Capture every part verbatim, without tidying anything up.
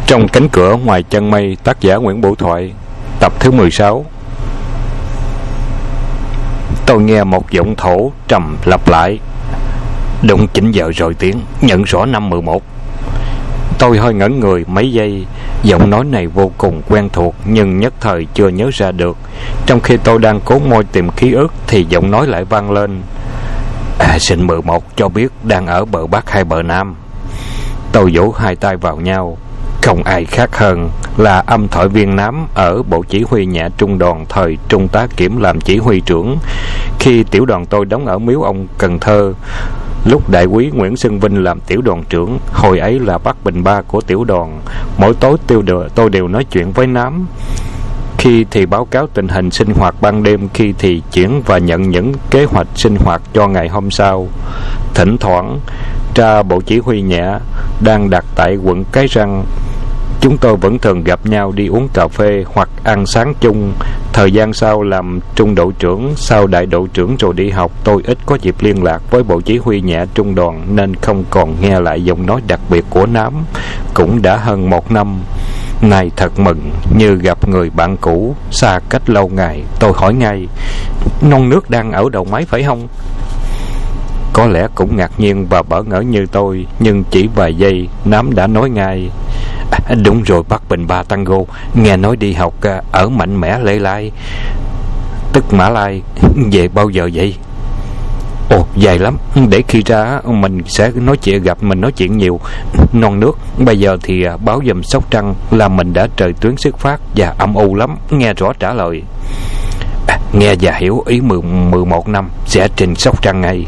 Trong cánh cửa ngoài chân mây, tác giả Nguyễn Bửu Thoại, tập thứ mười sáu. Tôi nghe một giọng thổ trầm lặp lại: "Đúng chín giờ rồi tiếng, nhận rõ năm mười một." Tôi hơi ngẩn người mấy giây. Giọng nói này vô cùng quen thuộc, nhưng nhất thời chưa nhớ ra được. Trong khi tôi đang cố môi tìm ký ức thì giọng nói lại vang lên: "À, xin mười một cho biết đang ở bờ Bắc hay bờ Nam?" Tôi vỗ hai tay vào nhau. Không ai khác hơn là âm thổi viên Nám ở bộ chỉ huy nhẹ trung đoàn thời Trung tá Kiểm làm chỉ huy trưởng. Khi tiểu đoàn tôi đóng ở Miếu Ông, Cần Thơ, lúc đại úy Nguyễn Xuân Vinh làm tiểu đoàn trưởng, hồi ấy là bác Bình Ba của tiểu đoàn. Mỗi tối tiêu đờ, tôi đều nói chuyện với Nám. Khi thì báo cáo tình hình sinh hoạt ban đêm, khi thì chuyển và nhận những kế hoạch sinh hoạt cho ngày hôm sau. Thỉnh thoảng tra bộ chỉ huy nhẹ đang đặt tại quận Cái Răng, chúng tôi vẫn thường gặp nhau đi uống cà phê hoặc ăn sáng chung. Thời gian sau làm trung đội trưởng, sau đại đội trưởng rồi đi học, tôi ít có dịp liên lạc với bộ chỉ huy nhẹ trung đoàn nên không còn nghe lại giọng nói đặc biệt của Nám. Cũng đã hơn một năm. Này thật mừng, như gặp người bạn cũ xa cách lâu ngày. Tôi hỏi ngay: "Non nước đang ở đầu máy phải không?" Có lẽ cũng ngạc nhiên và bỡ ngỡ như tôi, nhưng chỉ vài giây Nám đã nói ngay: À, đúng rồi, bác Bình Ba Tango, nghe nói đi học ở Mạnh Mẽ Lê Lai, tức Mã Lai. Về bao giờ vậy? Ồ, dài lắm, để khi ra mình sẽ nói chuyện, gặp mình nói chuyện nhiều. Non nước, bây giờ thì báo giùm Sóc Trăng là mình đã trời tuyến xuất phát và âm u lắm, nghe rõ trả lời. À, nghe và hiểu ý mười, mười một năm sẽ trình Sóc Trăng ngay.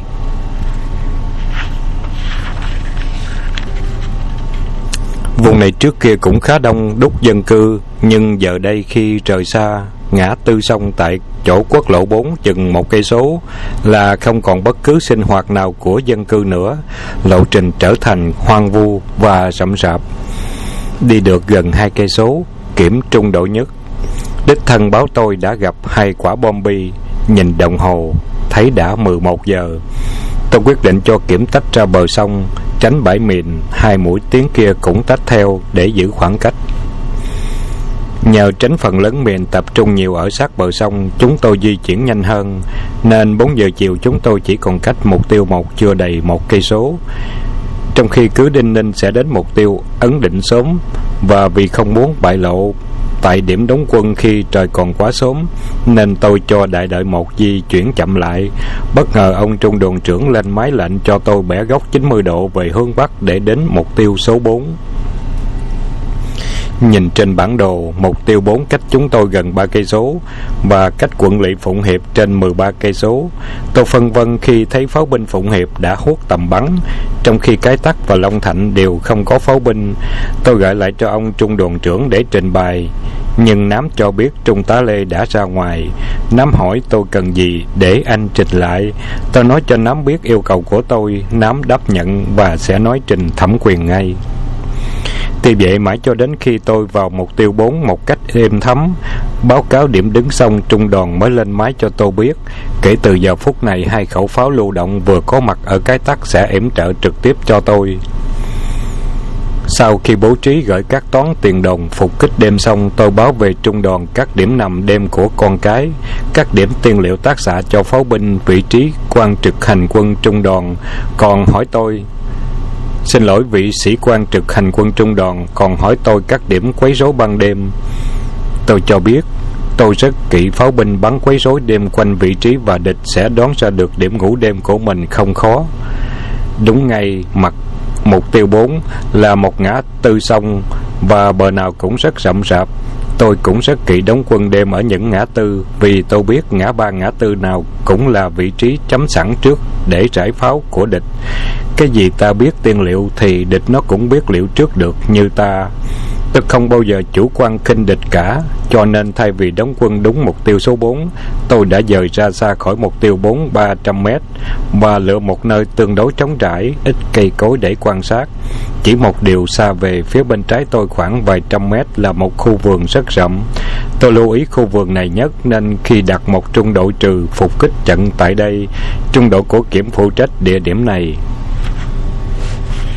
Vùng này trước kia cũng khá đông đúc dân cư, nhưng giờ đây khi trời xa, ngã tư sông tại chỗ quốc lộ bốn chừng một cây số là không còn bất cứ sinh hoạt nào của dân cư nữa. Lộ trình trở thành hoang vu và rậm rạp. Đi được gần hai cây số, Kiểm trung đội nhất đích thân báo tôi đã gặp hai quả bom bi. Nhìn đồng hồ thấy đã mười một giờ. Tôi quyết định cho Kiểm tách ra bờ sông, tránh bãi mìn. Hai mũi tiếng kia cũng tách theo để giữ khoảng cách. Nhờ tránh phần lớn mìn tập trung nhiều ở sát bờ sông, chúng tôi di chuyển nhanh hơn, nên bốn giờ chiều chúng tôi chỉ còn cách mục tiêu một chưa đầy một cây số. Trong khi cứ đinh ninh sẽ đến mục tiêu ấn định sớm, và vì không muốn bại lộ tại điểm đóng quân khi trời còn quá sớm, nên tôi cho đại đội một di chuyển chậm lại. Bất ngờ ông trung đoàn trưởng lên máy lệnh cho tôi bẻ góc chín mươi độ về hướng Bắc để đến mục tiêu số bốn. Nhìn trên bản đồ, mục tiêu bốn cách chúng tôi gần ba cây số và cách quận lỵ Phụng Hiệp trên mười ba cây số. Tôi phân vân khi thấy pháo binh Phụng Hiệp đã hút tầm bắn, trong khi Cái Tắc và Long Thạnh đều không có pháo binh. Tôi gọi lại cho ông trung đoàn trưởng để trình bày, nhưng Nám cho biết trung tá Lê đã ra ngoài. Nám hỏi tôi cần gì để anh trình lại. Tôi nói cho Nám biết yêu cầu của tôi. Nám đáp nhận và sẽ nói trình thẩm quyền ngay. Tuy vậy mãi cho đến khi tôi vào mục tiêu bốn một cách êm thấm, báo cáo điểm đứng xong, trung đoàn mới lên máy cho tôi biết kể từ giờ phút này hai khẩu pháo lưu động vừa có mặt ở Cái Tắc sẽ yểm trợ trực tiếp cho tôi. Sau khi bố trí gửi các toán tiền đồn phục kích đêm xong, tôi báo về trung đoàn các điểm nằm đêm của con cái, các điểm tiên liệu tác xạ cho pháo binh, vị trí quan trực hành quân trung đoàn. Còn hỏi tôi Xin lỗi vị sĩ quan trực hành quân trung đoàn còn hỏi tôi các điểm quấy rối ban đêm. Tôi cho biết tôi rất kỹ pháo binh bắn quấy rối đêm quanh vị trí và địch sẽ đoán ra được điểm ngủ đêm của mình không khó. Đúng ngay mặt mục tiêu bốn là một ngã tư sông và bờ nào cũng rất rậm rạp. Tôi cũng rất kỹ đóng quân đêm ở những ngã tư, vì tôi biết ngã ba ngã tư nào cũng là vị trí chấm sẵn trước để rải pháo của địch. Cái gì ta biết tiên liệu thì địch nó cũng biết liệu trước được như ta. Tôi không bao giờ chủ quan khinh địch cả, cho nên thay vì đóng quân đúng mục tiêu số bốn, tôi đã dời ra xa khỏi mục tiêu bốn ba trăm mét và lựa một nơi tương đối trống trải, ít cây cối để quan sát. Chỉ một điều xa về phía bên trái tôi khoảng vài trăm mét là một khu vườn rất rậm. Tôi lưu ý khu vườn này nhất, nên khi đặt một trung đội trừ phục kích trận tại đây, trung đội của Kiểm phụ trách địa điểm này.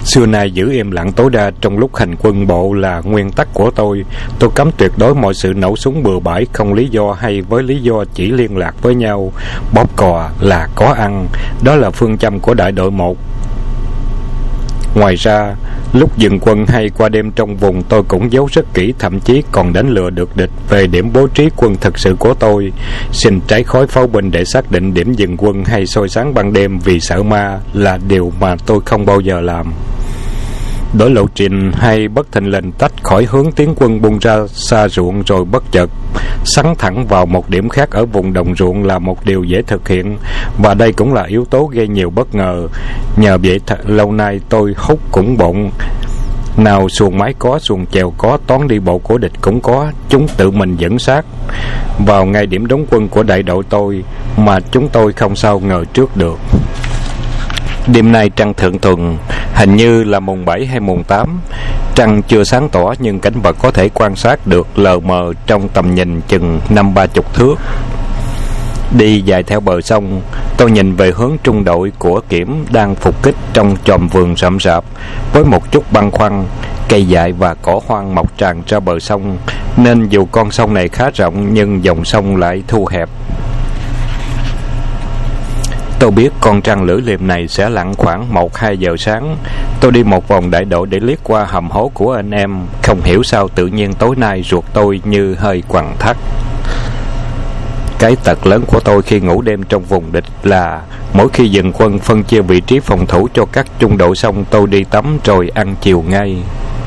Xưa nay giữ im lặng tối đa trong lúc hành quân bộ là nguyên tắc của tôi. Tôi cấm tuyệt đối mọi sự nổ súng bừa bãi không lý do hay với lý do chỉ liên lạc với nhau. Bóp cò là có ăn. Đó là phương châm của đại đội một. Ngoài ra, lúc dừng quân hay qua đêm trong vùng, tôi cũng giấu rất kỹ, thậm chí còn đánh lừa được địch về điểm bố trí quân thực sự của tôi. Xin trái khói pháo binh để xác định điểm dừng quân hay soi sáng ban đêm vì sợ ma là điều mà tôi không bao giờ làm. Đổi lộ trình hay bất thình lình tách khỏi hướng tiến quân bung ra xa ruộng rồi bất chợt sắn thẳng vào một điểm khác ở vùng đồng ruộng là một điều dễ thực hiện, và đây cũng là yếu tố gây nhiều bất ngờ. Nhờ vậy th- lâu nay tôi hút cũng bộn. Nào xuồng máy có, xuồng chèo có, toán đi bộ của địch cũng có, chúng tự mình dẫn sát vào ngay điểm đóng quân của đại đội tôi mà chúng tôi không sao ngờ trước được. Đêm nay trăng thượng tuần, hình như là mùng bảy hay mùng tám. Trăng chưa sáng tỏ nhưng cảnh vật có thể quan sát được lờ mờ trong tầm nhìn chừng năm ba chục thước. Đi dài theo bờ sông, tôi nhìn về hướng trung đội của Kiểm đang phục kích trong chòm vườn rậm rạp với một chút băn khoăn. Cây dại và cỏ hoang mọc tràn ra bờ sông, nên dù con sông này khá rộng nhưng dòng sông lại thu hẹp. Tôi biết con trăng lưỡi liềm này sẽ lặn khoảng một hai giờ sáng. Tôi đi một vòng đại đội để liếc qua hầm hố của anh em. Không hiểu sao tự nhiên tối nay ruột tôi như hơi quặn thắt. Cái tật lớn của tôi khi ngủ đêm trong vùng địch là mỗi khi dừng quân phân chia vị trí phòng thủ cho các trung đội xong, tôi đi tắm rồi ăn chiều ngay.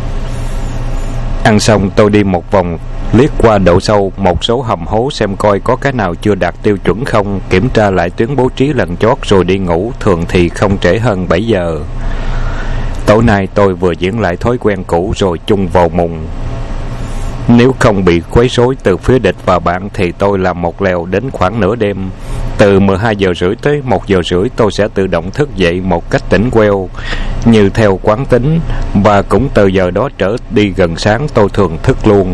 Ăn xong tôi đi một vòng liếc qua độ sâu một số hầm hố xem coi có cái nào chưa đạt tiêu chuẩn không, kiểm tra lại tuyến bố trí lần chót rồi đi ngủ, thường thì không trễ hơn bảy giờ. Tối nay tôi vừa diễn lại thói quen cũ rồi chung vào mùng. Nếu không bị quấy rối từ phía địch và bạn thì tôi làm một lèo đến khoảng nửa đêm. Từ mười hai giờ rưỡi tới một giờ rưỡi tôi sẽ tự động thức dậy một cách tỉnh queo như theo quán tính, và cũng từ giờ đó trở đi gần sáng tôi thường thức luôn.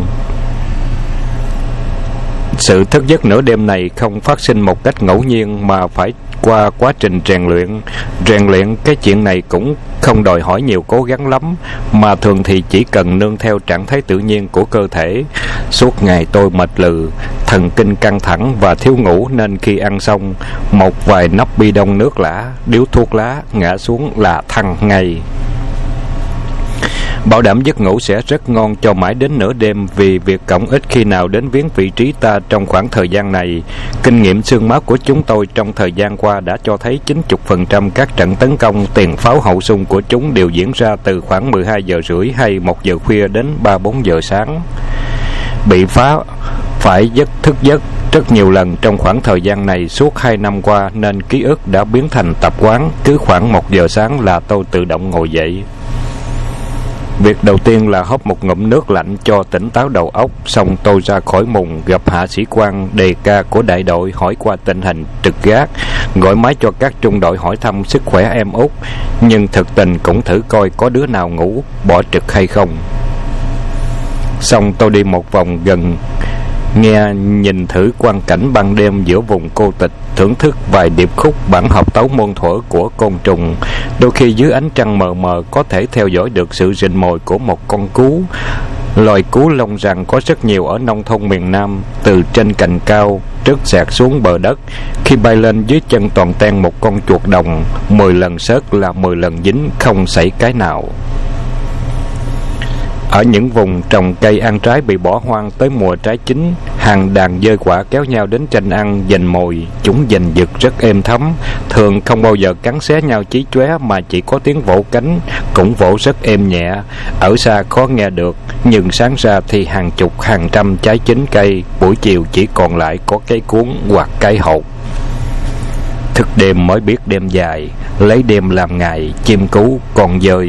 Sự thức giấc nửa đêm này không phát sinh một cách ngẫu nhiên mà phải qua quá trình rèn luyện. Rèn luyện cái chuyện này cũng không đòi hỏi nhiều cố gắng lắm, mà thường thì chỉ cần nương theo trạng thái tự nhiên của cơ thể. Suốt ngày tôi mệt lừ, thần kinh căng thẳng và thiếu ngủ, nên khi ăn xong một vài nắp bi đông nước lã, điếu thuốc lá ngã xuống là thăng ngay. Bảo đảm giấc ngủ sẽ rất ngon cho mãi đến nửa đêm, vì việc cộng ít khi nào đến viếng vị trí ta trong khoảng thời gian này. Kinh nghiệm xương máu của chúng tôi trong thời gian qua đã cho thấy chín mươi phần trăm các trận tấn công tiền pháo hậu xung của chúng đều diễn ra từ khoảng mười hai giờ rưỡi hay một giờ khuya đến ba bốn giờ sáng. Bị phá phải giấc thức giấc rất nhiều lần trong khoảng thời gian này suốt hai năm qua, nên ký ức đã biến thành tập quán. Cứ khoảng một giờ sáng là tôi tự động ngồi dậy. Việc đầu tiên là hớp một ngụm nước lạnh cho tỉnh táo đầu óc, xong tôi ra khỏi mùng gặp hạ sĩ quan đề ca của đại đội, hỏi qua tình hình trực gác, gọi máy cho các trung đội hỏi thăm sức khỏe em út, nhưng thực tình cũng thử coi có đứa nào ngủ bỏ trực hay không. Xong tôi đi một vòng gần, nghe nhìn thử quang cảnh ban đêm giữa vùng cô tịch, thưởng thức vài điệp khúc bản hợp tấu muôn thuở của côn trùng. Đôi khi dưới ánh trăng mờ mờ có thể theo dõi được sự rình mồi của một con cú. Loài cú lông rằng có rất nhiều ở nông thôn miền Nam, từ trên cành cao rớt sạt xuống bờ đất, khi bay lên dưới chân toàn ten một con chuột đồng, mười lần sớt là mười lần dính, không xảy cái nào. Ở những vùng trồng cây ăn trái bị bỏ hoang, tới mùa trái chín, hàng đàn dơi quả kéo nhau đến tranh ăn giành mồi. Chúng giành giật rất êm thấm, thường không bao giờ cắn xé nhau chí chóe, mà chỉ có tiếng vỗ cánh, cũng vỗ rất êm nhẹ. Ở xa khó nghe được, nhưng sáng ra thì hàng chục hàng trăm trái chín cây, buổi chiều chỉ còn lại có cây cuốn hoặc cây hột. Thức đêm mới biết đêm dài, lấy đêm làm ngày, chim cú còn dơi.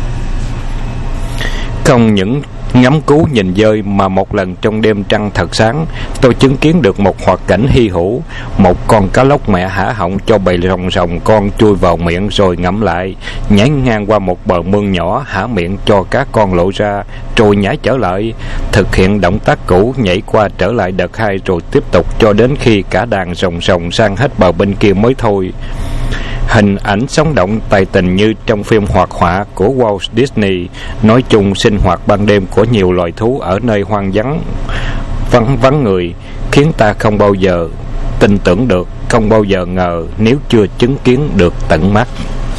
Không những ngắm cú nhìn dơi mà một lần trong đêm trăng thật sáng, tôi chứng kiến được một hoạt cảnh hy hữu. Một con cá lóc mẹ há họng cho bầy rồng rồng con chui vào miệng rồi ngậm lại, nhảy ngang qua một bờ mương nhỏ, há miệng cho các con lộ ra rồi nhảy trở lại, thực hiện động tác cũ, nhảy qua trở lại đợt hai rồi tiếp tục cho đến khi cả đàn rồng rồng sang hết bờ bên kia mới thôi. hình ảnh sống động tài tình như trong phim hoạt họa của Walt Disney. Nói chung, sinh hoạt ban đêm của nhiều loài thú ở nơi hoang vắng vắng vắng người khiến ta không bao giờ tin tưởng được, không bao giờ ngờ nếu chưa chứng kiến được tận mắt.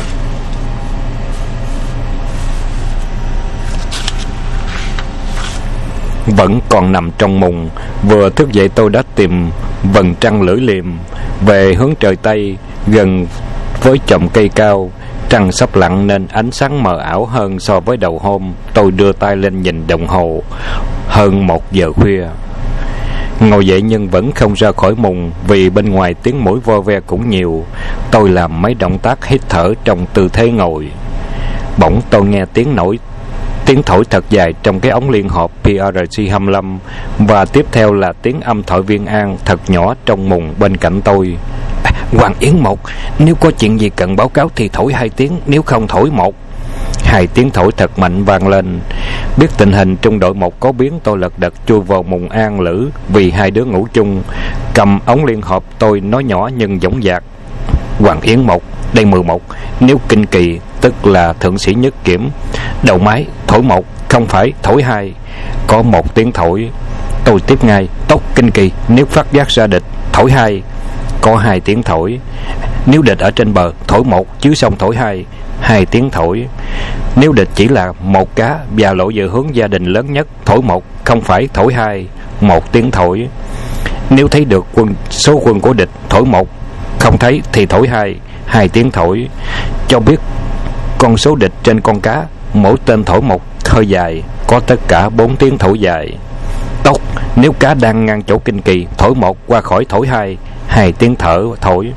Vẫn còn nằm trong mùng, vừa thức dậy tôi đã tìm vầng trăng lưỡi liềm về hướng trời Tây, gần với chòm cây cao. Trăng sắp lặn nên ánh sáng mờ ảo hơn so với đầu hôm. Tôi đưa tay lên nhìn đồng hồ, hơn một giờ khuya. Ngồi dậy nhưng vẫn không ra khỏi mùng, vì bên ngoài tiếng mũi vo ve cũng nhiều. Tôi làm mấy động tác hít thở trong tư thế ngồi. Bỗng tôi nghe tiếng nổi tiếng thổi thật dài trong cái ống liên hợp pê rờ xê hai mươi lăm, và tiếp theo là tiếng âm thổi viên an thật nhỏ trong mùng bên cạnh tôi. À, Hoàng Yến Một, nếu có chuyện gì cần báo cáo thì thổi hai tiếng, nếu không thổi một. Hai tiếng thổi thật mạnh vang lên. Biết tình hình trung đội một có biến, tôi lật đật chui vào mùng an lữ, vì hai đứa ngủ chung. Cầm ống liên hợp, tôi nói nhỏ nhưng dõng dạc: Hoàng Yến Một, đây mười một, nếu kinh kỳ tức là thượng sĩ nhất kiểm, đầu máy thổi một, không phải thổi hai. Có một tiếng thổi. Tôi tiếp ngay: tốt, kinh kỳ, nếu phát giác ra địch thổi hai. Có hai tiếng thổi. Nếu địch ở trên bờ thổi một, chứ xong thổi hai. Hai tiếng thổi. Nếu địch chỉ là một cá và lộ về hướng gia đình lớn nhất, thổi một, không phải thổi hai. Một tiếng thổi. Nếu thấy được quân số quân của địch, thổi một, không thấy thì thổi hai. Hai tiếng thổi. Cho biết con số địch trên con cá, mỗi tên thổi một hơi dài. Có tất cả bốn tiếng thổi dài. Tốt, nếu cá đang ngang chỗ kinh kỳ, thổi một qua khỏi thổi hai. Hai tiếng thở thổi.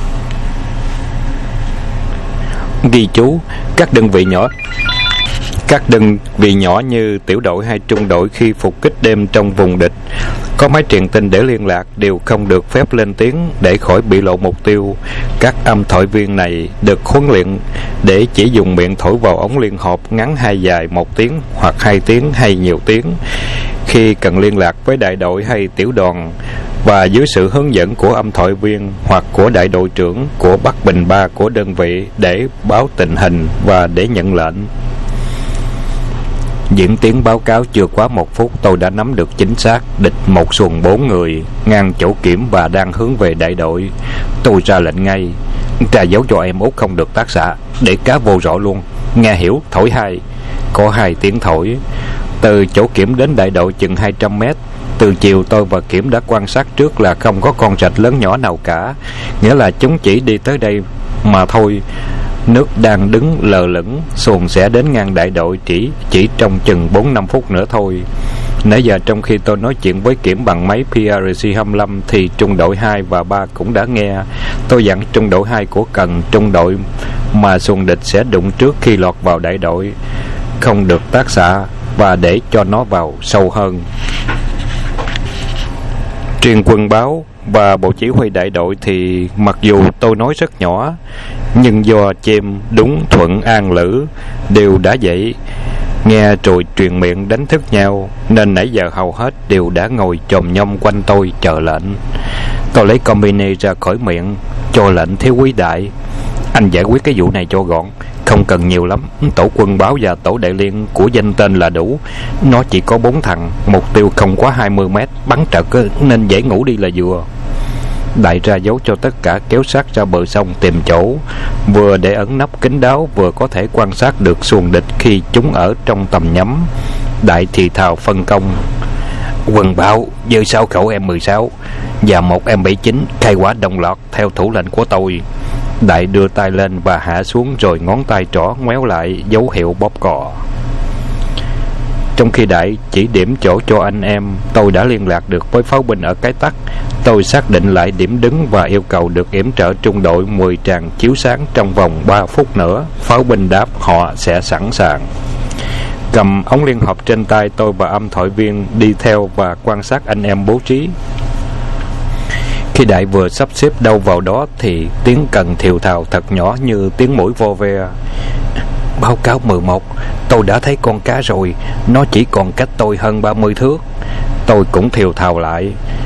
Ghi chú: các đơn vị nhỏ các đơn vị nhỏ như tiểu đội hay trung đội khi phục kích đêm trong vùng địch có máy truyền tin để liên lạc đều không được phép lên tiếng để khỏi bị lộ mục tiêu. Các âm thổi viên này được huấn luyện để chỉ dùng miệng thổi vào ống liên hợp ngắn hay dài một tiếng hoặc hai tiếng hay nhiều tiếng khi cần liên lạc với đại đội hay tiểu đoàn, và dưới sự hướng dẫn của âm thổi viên hoặc của đại đội trưởng của Bắc Bình ba của đơn vị để báo tình hình và để nhận lệnh. Diễn tiến báo cáo chưa quá một phút, tôi đã nắm được chính xác địch một xuồng bốn người ngang chỗ kiểm và đang hướng về đại đội. Tôi ra lệnh ngay: trà dấu cho em Út không được tác xạ, để cá vô rõ luôn, nghe hiểu, thổi hai. Có hai tiếng thổi. Từ chỗ kiểm đến đại đội chừng hai trăm mét. Từ chiều tôi và Kiểm đã quan sát trước là không có con rạch lớn nhỏ nào cả, nghĩa là chúng chỉ đi tới đây mà thôi. Nước đang đứng lờ lững, xuồng sẽ đến ngang đại đội chỉ chỉ trong chừng bốn năm phút nữa thôi. Nãy giờ trong khi tôi nói chuyện với Kiểm bằng máy pê rờ xê hai mươi lăm thì trung đội hai và ba cũng đã nghe. Tôi dặn trung đội hai của Cần, trung đội mà xuồng địch sẽ đụng trước khi lọt vào đại đội, không được tác xạ và để cho nó vào sâu hơn. Truyền quân báo và bộ chỉ huy đại đội thì mặc dù tôi nói rất nhỏ, nhưng do Chêm, Đúng, Thuận, An, Lữ đều đã dậy nghe rồi truyền miệng đánh thức nhau, nên nãy giờ hầu hết đều đã ngồi chồm nhom quanh tôi chờ lệnh. Tôi lấy combine ra khỏi miệng, cho lệnh thiếu quý đại: anh giải quyết cái vụ này cho gọn, không cần nhiều lắm, tổ quân báo và tổ đại liên của danh tên là đủ. Nó chỉ có bốn thằng, mục tiêu không quá hai mươi mét, bắn trật nên dễ ngủ đi là vừa. Đại ra dấu cho tất cả kéo sát ra bờ sông tìm chỗ, vừa để ẩn nấp kín đáo, vừa có thể quan sát được xuồng địch khi chúng ở trong tầm nhắm. Đại thì thào phân công: quân báo dư sáu khẩu em mười sáu và một em bảy chín khai quả đồng loạt theo thủ lệnh của tôi. Đại đưa tay lên và hạ xuống, rồi ngón tay trỏ ngoéo lại dấu hiệu bóp cò. Trong khi Đại chỉ điểm chỗ cho anh em, tôi đã liên lạc được với pháo binh ở cái tắc. Tôi xác định lại điểm đứng và yêu cầu được yểm trợ trung đội mười tràng chiếu sáng trong vòng ba phút nữa. Pháo binh đáp họ sẽ sẵn sàng. Cầm ống liên hợp trên tay, tôi và âm thổi viên đi theo và quan sát anh em bố trí. Khi Đại vừa sắp xếp đâu vào đó thì tiếng Cần thều thào thật nhỏ như tiếng mũi vo ve: báo cáo mười một, tôi đã thấy con cá rồi, nó chỉ còn cách tôi hơn ba mươi thước. Tôi cũng thều thào lại: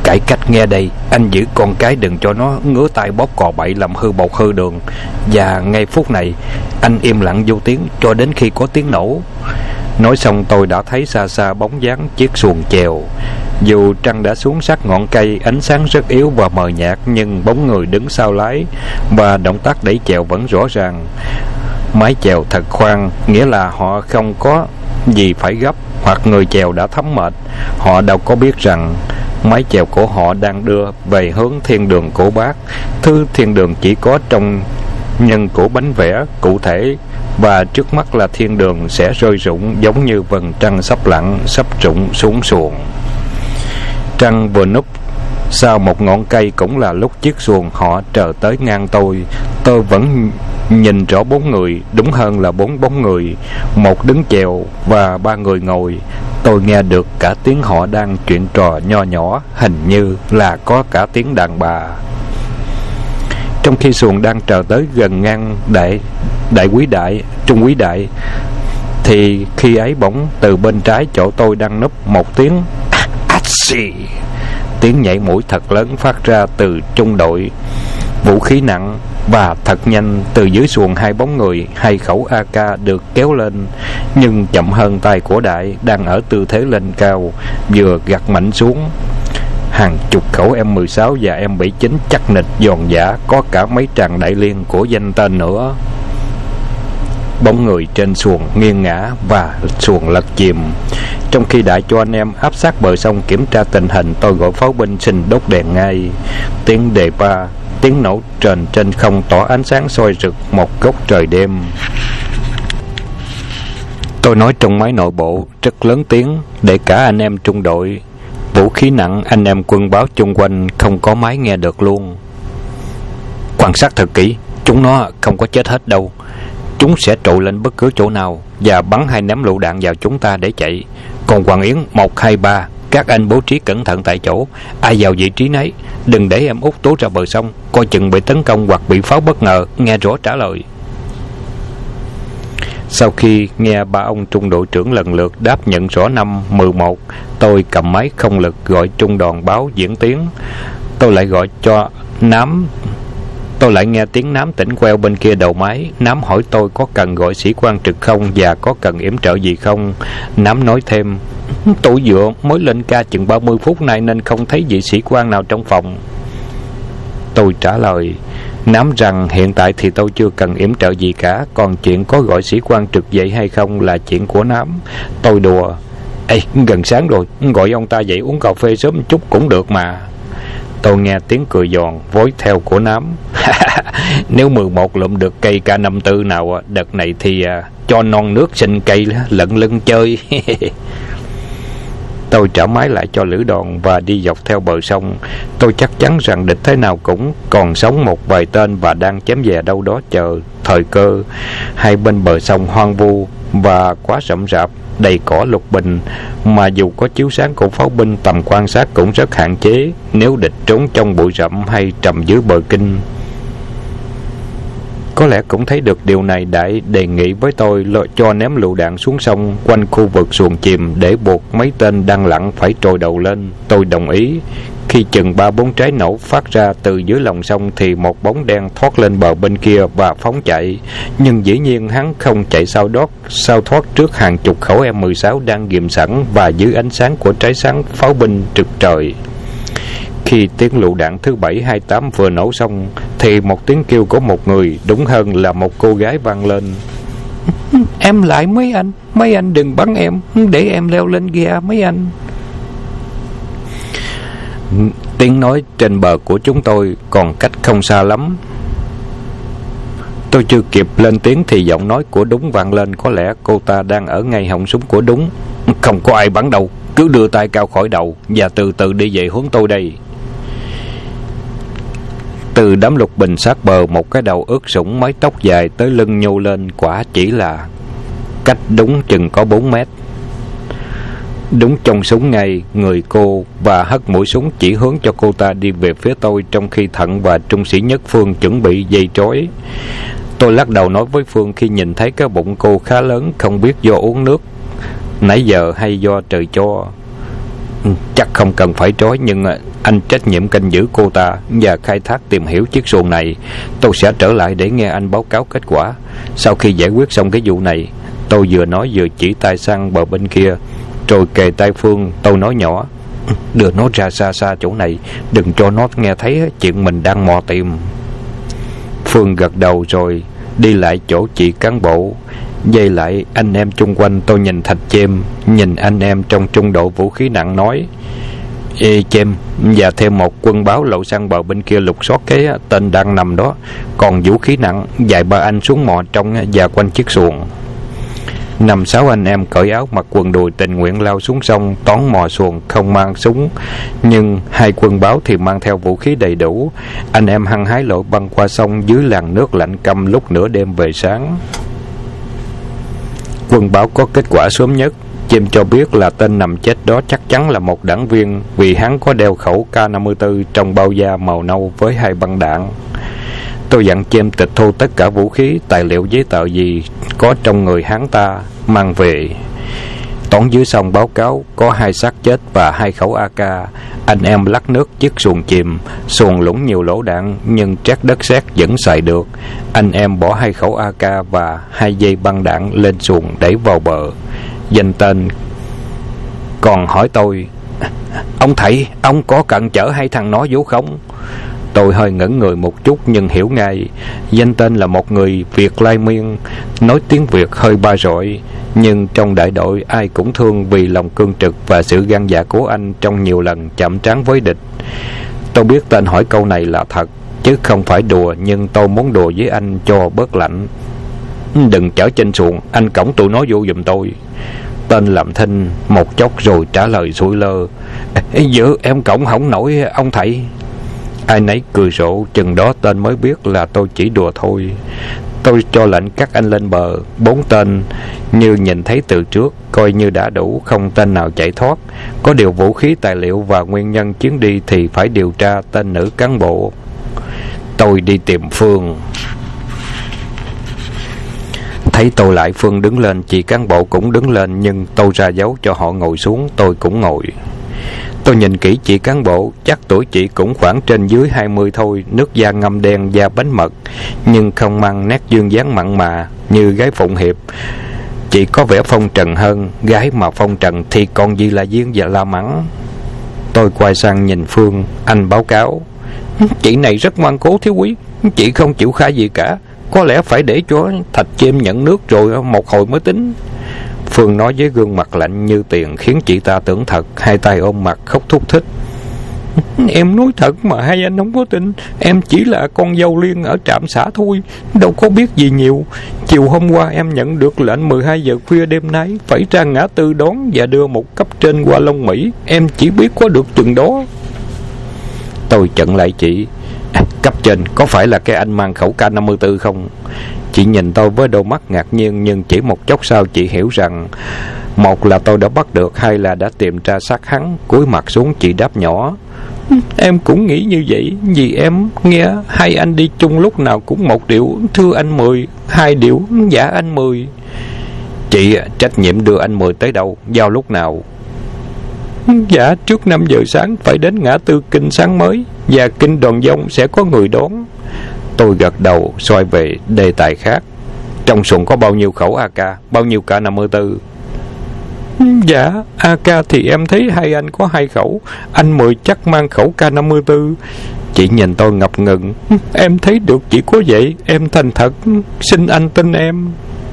Cải cách nghe đây, anh giữ con cái đừng cho nó ngứa tay bóp cò bậy làm hư bột hư đường. Và ngay phút này anh im lặng vô tiếng cho đến khi có tiếng nổ. Nói xong tôi đã thấy xa xa bóng dáng chiếc xuồng chèo. Dù trăng đã xuống sát ngọn cây, ánh sáng rất yếu và mờ nhạt, nhưng bóng người đứng sau lái và động tác đẩy chèo vẫn rõ ràng. Mái chèo thật khoan, nghĩa là họ không có gì phải gấp, hoặc người chèo đã thấm mệt. Họ đâu có biết rằng mái chèo của họ đang đưa về hướng thiên đường của Bác. Thứ thiên đường chỉ có trong nhân của bánh vẽ cụ thể, và trước mắt là thiên đường sẽ rơi rụng giống như vầng trăng sắp lặn, sắp rụng xuống xuồng. Trăng vừa núp sau một ngọn cây cũng là lúc chiếc xuồng họ trở tới ngang tôi. Tôi vẫn nhìn rõ bốn người, đúng hơn là bốn bóng người, một đứng chèo và ba người ngồi. Tôi nghe được cả tiếng họ đang chuyện trò nho nhỏ, hình như là có cả tiếng đàn bà. Trong khi xuồng đang trở tới gần ngang đại đại quý đại trung quý đại, thì khi ấy bỗng từ bên trái chỗ tôi đang núp một tiếng axi, tiếng nhảy mũi thật lớn phát ra từ trung đội vũ khí nặng. Và thật nhanh, từ dưới xuồng hai bóng người, hai khẩu a ca được kéo lên, nhưng chậm hơn tay của Đại đang ở tư thế lên cao, vừa gặt mạnh xuống. Hàng chục khẩu M mười sáu và M bảy mươi chín chắc nịch giòn giã, có cả mấy tràng đại liên của danh tên nữa. Bóng người trên xuồng nghiêng ngã và xuồng lật chìm. Trong khi Đại cho anh em áp sát bờ sông kiểm tra tình hình, tôi gọi pháo binh xin đốt đèn ngay. Tiếng đề ba, tiếng nổ trền trên không tỏ ánh sáng soi rực một góc trời đêm. Tôi nói trong máy nội bộ rất lớn tiếng để cả anh em trung đội vũ khí nặng, anh em quân báo chung quanh không có máy nghe được luôn. Quan sát thật kỹ, chúng nó không có chết hết đâu. Chúng sẽ trội lên bất cứ chỗ nào và bắn hai ném lựu đạn vào chúng ta để chạy. Còn Hoàng Yến một hai ba, các anh bố trí cẩn thận tại chỗ, ai vào vị trí nấy, đừng để em Út tố ra bờ sông, coi chừng bị tấn công hoặc bị pháo bất ngờ. Nghe rõ trả lời. Sau khi nghe ba ông trung đội trưởng lần lượt đáp nhận rõ năm mười một, tôi cầm máy không lực gọi trung đoàn báo diễn tiến. Tôi lại gọi cho Nám. Tôi lại nghe tiếng Nám tỉnh queo bên kia đầu máy. Nám hỏi tôi có cần gọi sĩ quan trực không và có cần yểm trợ gì không. Nám nói thêm, tôi vừa mới lên ca chừng ba mươi phút nay nên không thấy vị sĩ quan nào trong phòng. Tôi trả lời Nám rằng hiện tại thì tôi chưa cần yểm trợ gì cả, còn chuyện có gọi sĩ quan trực dậy hay không là chuyện của Nám. Tôi đùa, ê, gần sáng rồi, gọi ông ta dậy uống cà phê sớm chút cũng được mà. Tôi nghe tiếng cười giòn vối theo của Nám. Nếu mười một lụm được cây K năm mươi tư nào đợt này thì à, cho non nước sinh cây lận lưng chơi. Tôi trả máy lại cho lữ đoàn và đi dọc theo bờ sông. Tôi chắc chắn rằng địch thế nào cũng còn sống một vài tên và đang chém về đâu đó chờ thời cơ. Hai bên bờ sông hoang vu và quá rậm rạp, đầy cỏ lục bình, mà dù có chiếu sáng của pháo binh, tầm quan sát cũng rất hạn chế nếu địch trốn trong bụi rậm hay trầm dưới bờ kinh. Có lẽ cũng thấy được điều này, Đại đề nghị với tôi cho ném lựu đạn xuống sông quanh khu vực xuồng chìm để buộc mấy tên đang lặn phải trồi đầu lên. Tôi đồng ý. Khi chừng ba bốn trái nổ phát ra từ dưới lòng sông thì một bóng đen thoát lên bờ bên kia và phóng chạy. Nhưng dĩ nhiên hắn không chạy sau đót, sau thoát trước hàng chục khẩu M mười sáu đang ghim sẵn và dưới ánh sáng của trái sáng pháo binh trực trời. Khi tiếng lựu đạn thứ bảy hai tám vừa nổ xong thì một tiếng kêu của một người, đúng hơn là một cô gái vang lên. Em lại mấy anh, mấy anh đừng bắn em, để em leo lên ghe mấy anh. Tiếng nói trên bờ của chúng tôi còn cách không xa lắm. Tôi chưa kịp lên tiếng thì giọng nói của Đúng vang lên. Có lẽ cô ta đang ở ngay họng súng của Đúng. Không có ai bắn đâu, cứ đưa tay cao khỏi đầu và từ từ đi về hướng tôi đây. Từ đám lục bình sát bờ, một cái đầu ướt sũng, mái tóc dài tới lưng nhô lên, quả chỉ là cách Đúng chừng có bốn mét. Đúng trong súng ngay người cô và hất mũi súng chỉ hướng cho cô ta đi về phía tôi, trong khi Thận và trung sĩ Nhất Phương chuẩn bị dây trói. Tôi lắc đầu nói với Phương khi nhìn thấy cái bụng cô khá lớn, không biết do uống nước nãy giờ hay do trời cho. Chắc không cần phải trói, nhưng anh trách nhiệm canh giữ cô ta và khai thác tìm hiểu chiếc xuồng này. Tôi sẽ trở lại để nghe anh báo cáo kết quả. Sau khi giải quyết xong cái vụ này, tôi vừa nói vừa chỉ tay sang bờ bên kia, rồi kề tay Phương. Tôi nói nhỏ: đưa nó ra xa xa chỗ này, đừng cho nó nghe thấy chuyện mình đang mò tìm. Phương gật đầu rồi đi lại chỗ chị cán bộ. Dây lại anh em chung quanh, tôi nhìn Thạch Chêm, nhìn anh em trong trung đội vũ khí nặng, nói: Ê Chêm, và thêm một quân báo lậu sang bờ bên kia lục soát cái tên đang nằm đó. Còn vũ khí nặng vài ba anh xuống mò trong và quanh chiếc xuồng. Năm sáu anh em cởi áo mặc quần đùi tình nguyện lao xuống sông toán mò xuồng, không mang súng, nhưng hai quân báo thì mang theo vũ khí đầy đủ. Anh em hăng hái lội băng qua sông dưới làn nước lạnh căm lúc nửa đêm về sáng. Quân báo có kết quả sớm nhất. Chêm cho biết là tên nằm chết đó chắc chắn là một đảng viên, vì hắn có đeo khẩu K năm mươi tư trong bao da màu nâu với hai băng đạn. Tôi dặn Chêm tịch thu tất cả vũ khí, tài liệu, giấy tờ gì có trong người hắn ta mang về. Toán dưới sông báo cáo có hai xác chết và hai khẩu A K. Anh em lắc nước chiếc xuồng chìm, xuồng lũng nhiều lỗ đạn nhưng trét đất sét vẫn xài được. Anh em bỏ hai khẩu A K và hai dây băng đạn lên xuồng đẩy vào bờ. Danh tên còn hỏi tôi: ông thầy, ông có cần chở hai thằng nó vô không? Tôi hơi ngẩn người một chút nhưng hiểu ngay. Danh tên là một người Việt Lai Miên, nói tiếng Việt hơi ba rọi, nhưng trong đại đội ai cũng thương vì lòng cương trực và sự gan dạ của anh trong nhiều lần chạm trán với địch. Tôi biết tên hỏi câu này là thật, chứ không phải đùa, nhưng tôi muốn đùa với anh cho bớt lạnh. Đừng chở trên xuồng, anh cõng tụi nó vô giùm tôi. Tên làm thinh một chốc rồi trả lời sủi lơ: Dữ, em cõng không nổi ông thầy. Ai nấy cười rộ, chừng đó tên mới biết là tôi chỉ đùa thôi. Tôi cho lệnh cắt anh lên bờ. Bốn tên như nhìn thấy từ trước, coi như đã đủ, không tên nào chạy thoát. Có điều vũ khí, tài liệu và nguyên nhân chuyến đi thì phải điều tra tên nữ cán bộ. Tôi đi tìm Phương. Thấy tôi lại, Phương đứng lên, chị cán bộ cũng đứng lên, nhưng tôi ra dấu cho họ ngồi xuống, tôi cũng ngồi. Tôi nhìn kỹ chị cán bộ, chắc tuổi chị cũng khoảng trên dưới hai mươi thôi, nước da ngâm đen, da bánh mật, nhưng không mang nét dương dáng mặn mà như gái Phụng Hiệp. Chị có vẻ phong trần hơn, gái mà phong trần thì còn gì là duyên và la mắng. Tôi quay sang nhìn Phương, anh báo cáo: Chị này rất ngoan cố thiếu quý, chị không chịu khai gì cả, có lẽ phải để cho Thạch Chêm nhận nước rồi một hồi mới tính. Phương nói với gương mặt lạnh như tiền, khiến chị ta tưởng thật, hai tay ôm mặt khóc thút thít: Em nói thật mà hai anh không có tin. Em chỉ là con dâu Liên ở trạm xã thôi, đâu có biết gì nhiều. Chiều hôm qua em nhận được lệnh mười hai giờ khuya đêm nay phải ra ngã tư đón và đưa một cấp trên qua Long Mỹ. Em chỉ biết có được chừng đó. Tôi chặn lại chị: à, cấp trên có phải là cái anh mang khẩu K năm mươi tư không? Chị nhìn tôi với đôi mắt ngạc nhiên, nhưng chỉ một chốc sau chị hiểu rằng một là tôi đã bắt được, hai là đã tìm ra xác hắn. Cúi mặt xuống chị đáp nhỏ: Em cũng nghĩ như vậy, vì em nghe hai anh đi chung lúc nào cũng một điệu thưa anh mười, hai điệu dạ anh mười. Chị trách nhiệm đưa anh mười tới đâu, giao lúc nào? Dạ trước năm giờ sáng phải đến ngã tư Kinh Sáng Mới, và Kinh Đoàn Dông sẽ có người đón. Tôi gật đầu, xoay về đề tài khác: Trong xuồng có bao nhiêu khẩu A K, bao nhiêu K năm mươi tư? Dạ A K thì em thấy hai anh có hai khẩu, anh mười chắc mang khẩu K năm mươi tư. Chị nhìn tôi ngập ngừng: Em thấy được chỉ có vậy, em thành thật, xin anh tin em.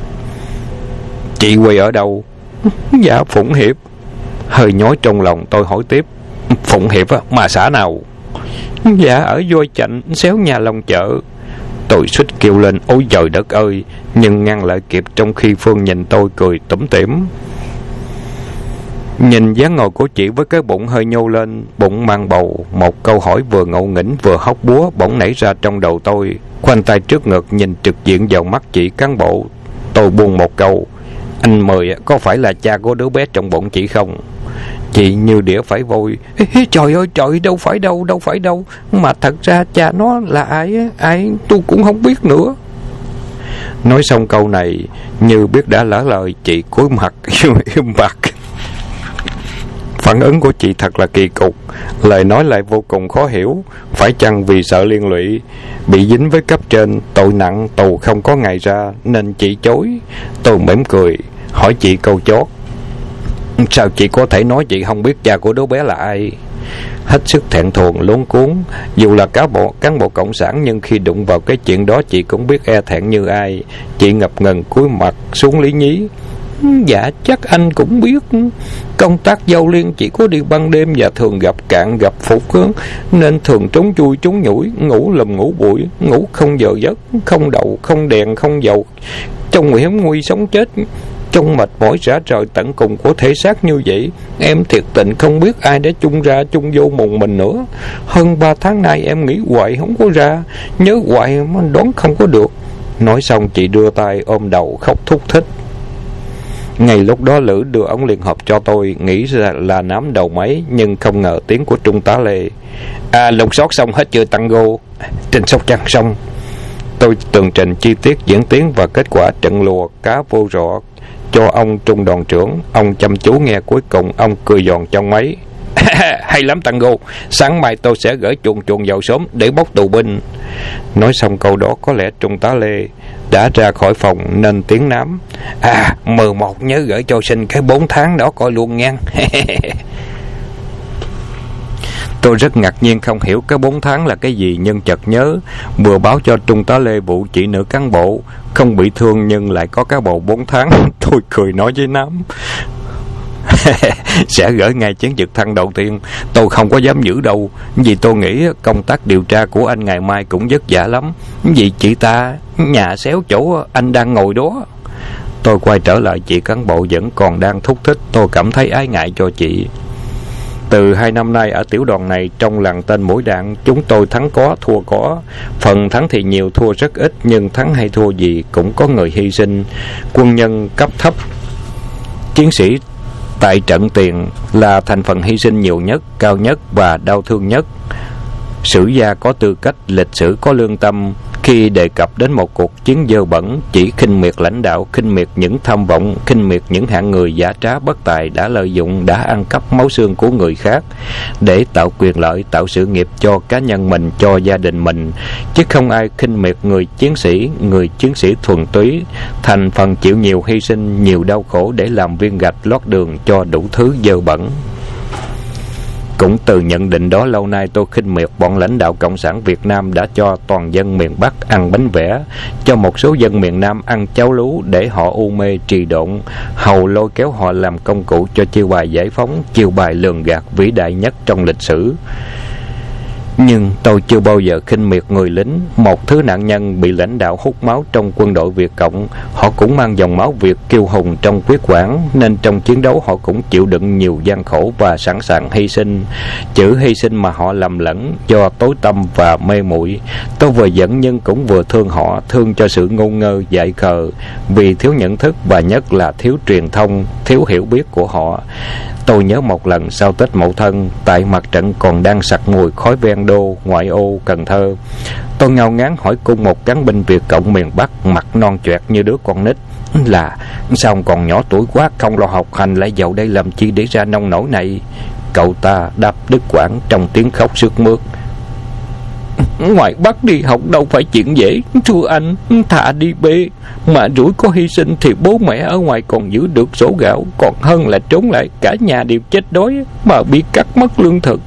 Chị quê ở đâu? Dạ Phụng Hiệp. Hơi nhói trong lòng, tôi hỏi tiếp: Phụng Hiệp á, mà xã nào? Dạ ở Voi Chạnh, xéo nhà lòng chợ. Tôi suýt kêu lên ôi trời đất ơi, nhưng ngăn lại kịp trong khi Phương nhìn tôi cười tủm tỉm. Nhìn dáng ngồi của chị với cái bụng hơi nhô lên, bụng mang bầu, một câu hỏi vừa ngộ nghĩnh vừa hóc búa bỗng nảy ra trong đầu tôi. Khoanh tay trước ngực nhìn trực diện vào mắt chị cán bộ, tôi buông một câu: Anh Mười có phải là cha của đứa bé trong bụng chị không? Chị như đĩa phải vôi: Ê, trời ơi trời, đâu phải đâu, đâu phải đâu. Mà thật ra cha nó là ai á, ai tôi cũng không biết nữa. Nói xong câu này, như biết đã lỡ lời, chị cúi mặt im bặt. Phản ứng của chị thật là kỳ cục, lời nói lại vô cùng khó hiểu. Phải chăng vì sợ liên lụy, bị dính với cấp trên, tội nặng tù không có ngày ra nên chị chối? Tôi mỉm cười hỏi chị câu chót: sao chị có thể nói chị không biết cha của đứa bé là ai? Hết sức thẹn thùng luống cuống. Dù là cán bộ cán bộ cộng sản, nhưng khi đụng vào cái chuyện đó chị cũng biết e thẹn như ai. Chị ngập ngừng cúi mặt xuống lý nhí: dạ chắc anh cũng biết, công tác giao liên chỉ có đi ban đêm và thường gặp cạn gặp phục nên thường trốn chui trốn nhủi, ngủ lùm ngủ bụi, ngủ không giờ giấc, không đậu không đèn không dầu, trong hiểm nguy sống chết, trong mệt mỏi rã rời tận cùng của thể xác như vậy. Em thiệt tình không biết ai để chung ra chung vô mùng mình nữa. Hơn ba tháng nay em nghĩ hoài không có ra, nhớ hoài mà đoán không có được. Nói xong chị đưa tay ôm đầu khóc thúc thích. Ngay lúc đó Lữ đưa ống liên hợp cho tôi, nghĩ ra là nám đầu máy, nhưng không ngờ tiếng của Trung tá Lê: à lục soát xong hết chưa Tango? Trên Sóc Trăng xong. Tôi tường trình chi tiết diễn tiến và kết quả trận lùa cá vô rọ cho ông trung đoàn trưởng. Ông chăm chú nghe, cuối cùng ông cười giòn trong máy: hay lắm Tango, sáng mai tôi sẽ gửi chuồn chuồn vào sớm để bóc tù binh. Nói xong câu đó, có lẽ Trung tá Lê đã ra khỏi phòng nên tiếng nám: à mười một nhớ gửi cho sinh cái bốn tháng đó coi luôn nha. Tôi rất ngạc nhiên không hiểu cái bốn tháng là cái gì, nhưng chợt nhớ vừa báo cho Trung tá Lê vụ chị nữ cán bộ không bị thương nhưng lại có cái bộ bốn tháng. Tôi cười nói với nám: sẽ gửi ngay chuyến trực thăng đầu tiên. Tôi không có dám giữ đâu, vì tôi nghĩ công tác điều tra của anh ngày mai cũng vất vả lắm, vì chị ta nhà xéo chỗ anh đang ngồi đó. Tôi quay trở lại chị cán bộ vẫn còn đang thúc thích. Tôi cảm thấy ái ngại cho chị. Từ hai năm nay ở tiểu đoàn này, trong lằn tên mũi đạn, chúng tôi thắng có thua có. Phần thắng thì nhiều, thua rất ít, nhưng thắng hay thua gì cũng có người hy sinh. Quân nhân cấp thấp, chiến sĩ tại trận tiền là thành phần hy sinh nhiều nhất, cao nhất và đau thương nhất. Sử gia có tư cách, lịch sử có lương tâm. Khi đề cập đến một cuộc chiến dơ bẩn, chỉ khinh miệt lãnh đạo, khinh miệt những tham vọng, khinh miệt những hạng người giả trá bất tài đã lợi dụng, đã ăn cắp máu xương của người khác để tạo quyền lợi, tạo sự nghiệp cho cá nhân mình, cho gia đình mình. Chứ không ai khinh miệt người chiến sĩ, người chiến sĩ thuần túy, thành phần chịu nhiều hy sinh, nhiều đau khổ để làm viên gạch lót đường cho đủ thứ dơ bẩn. Cũng từ nhận định đó, lâu nay tôi khinh miệt bọn lãnh đạo Cộng sản Việt Nam đã cho toàn dân miền Bắc ăn bánh vẽ, cho một số dân miền Nam ăn cháo lú để họ u mê trì độn, hầu lôi kéo họ làm công cụ cho chiêu bài giải phóng, chiêu bài lường gạt vĩ đại nhất trong lịch sử. Nhưng tôi chưa bao giờ khinh miệt người lính, một thứ nạn nhân bị lãnh đạo hút máu trong quân đội Việt Cộng. Họ cũng mang dòng máu Việt kiêu hùng trong huyết quản, nên trong chiến đấu họ cũng chịu đựng nhiều gian khổ và sẵn sàng hy sinh. Chữ hy sinh mà họ lầm lẫn do tối tâm và mê muội. Tôi vừa giận nhưng cũng vừa thương họ, thương cho sự ngu ngơ dại khờ, vì thiếu nhận thức và nhất là thiếu truyền thông, thiếu hiểu biết của họ. Tôi nhớ một lần sau Tết Mậu Thân, tại mặt trận còn đang sặc mùi khói ven đô, ngoại ô Cần Thơ, tôi ngao ngán hỏi cung một cán binh Việt Cộng miền Bắc, mặt non choẹt như đứa con nít, là sao ông còn nhỏ tuổi quá, không lo học hành lại vào đây làm chi để ra nông nổi này? Cậu ta đáp đứt quãng trong tiếng khóc sướt mướt: ngoài Bắc đi học đâu phải chuyện dễ, thưa anh, thà đi bê mà rủi có hy sinh thì bố mẹ ở ngoài còn giữ được sổ gạo, còn hơn là trốn lại cả nhà đều chết đói mà bị cắt mất lương thực.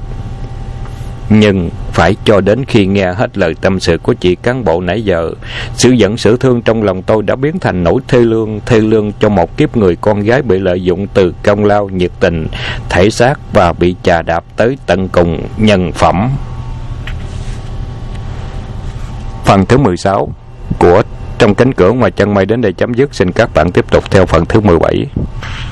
Nhưng phải cho đến khi nghe hết lời tâm sự của chị cán bộ nãy giờ, sự giận sự thương trong lòng tôi đã biến thành nỗi thê lương, thê lương cho một kiếp người con gái bị lợi dụng từ công lao, nhiệt tình, thể xác và bị chà đạp tới tận cùng nhân phẩm. Phần thứ mười sáu của Trong Cánh Cửa Ngoài Chân Mây đến đây chấm dứt. Xin các bạn tiếp tục theo phần thứ mười bảy.